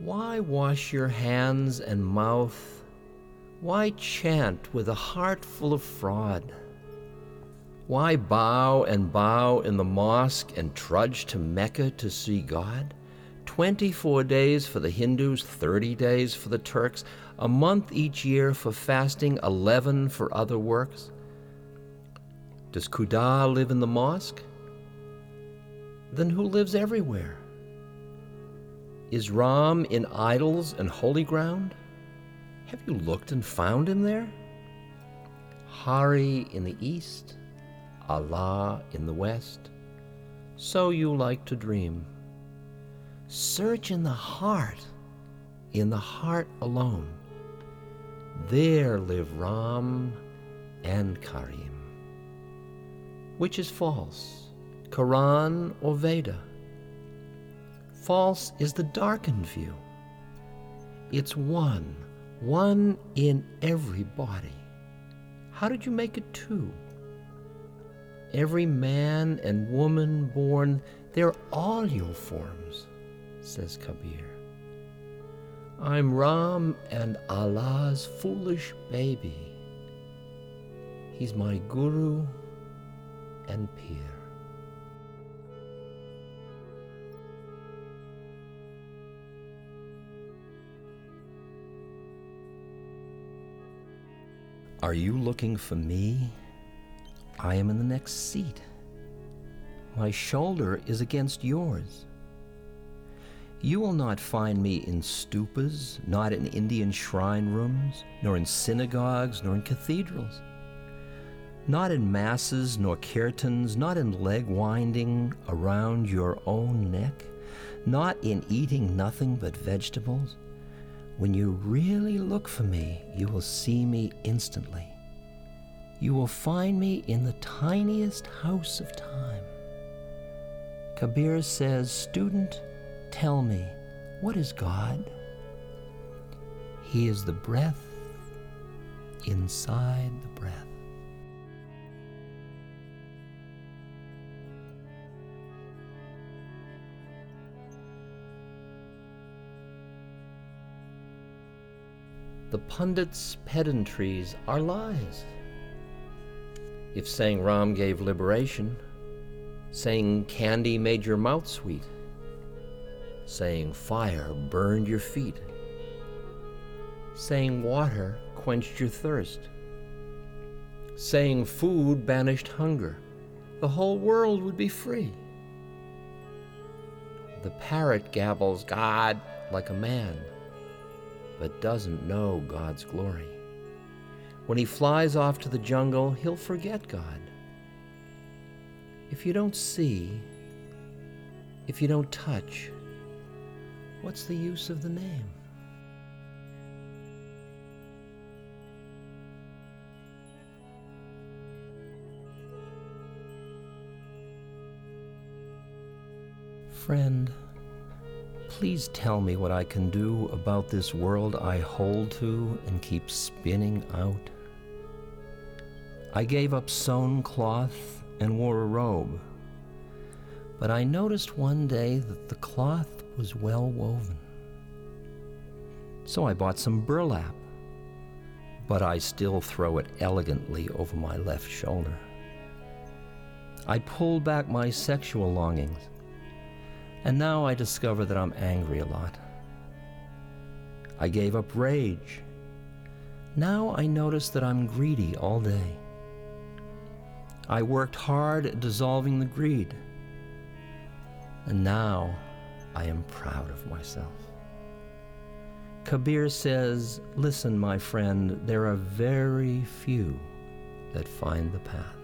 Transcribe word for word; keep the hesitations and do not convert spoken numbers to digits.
Why wash your hands and mouth? Why chant with a heart full of fraud? Why bow and bow in the mosque and trudge to Mecca to see God? Twenty-four days for the Hindus, thirty days for the Turks, a month each year for fasting, eleven for other works. Does Khuda live in the mosque? Then who lives everywhere? Is Ram in idols and holy ground? Have you looked and found him there? Hari in the east, Allah in the west. So you like to dream. Search in the heart, in the heart alone. There live Ram and Karim. Which is false, Quran or Veda? False is the darkened view. It's one, one in every body. How did you make it two? Every man and woman born, they're all your forms, says Kabir. I'm Ram and Allah's foolish baby. He's my guru and peer. Are you looking for me? I am in the next seat. My shoulder is against yours. You will not find me in stupas, not in Indian shrine rooms, nor in synagogues, nor in cathedrals. Not in masses nor kirtans, not in leg winding around your own neck, not in eating nothing but vegetables. When you really look for me, you will see me instantly. You will find me in the tiniest house of time. Kabir says, student, tell me, what is God? He is the breath inside the breath. The pundits' pedantries are lies. If saying Ram gave liberation, saying candy made your mouth sweet, saying fire burned your feet, saying water quenched your thirst, saying food banished hunger, the whole world would be free. The parrot gabbles God like a man, but doesn't know God's glory. When he flies off to the jungle, he'll forget God. If you don't see, if you don't touch, what's the use of the name? Friend, please tell me what I can do about this world I hold to and keep spinning out. I gave up sewn cloth and wore a robe, but I noticed one day that the cloth was well woven. So I bought some burlap, but I still throw it elegantly over my left shoulder. I pulled back my sexual longings, and now I discover that I'm angry a lot. I gave up rage. Now I notice that I'm greedy all day. I worked hard at dissolving the greed, and now I am proud of myself. Kabir says, listen, my friend, there are very few that find the path.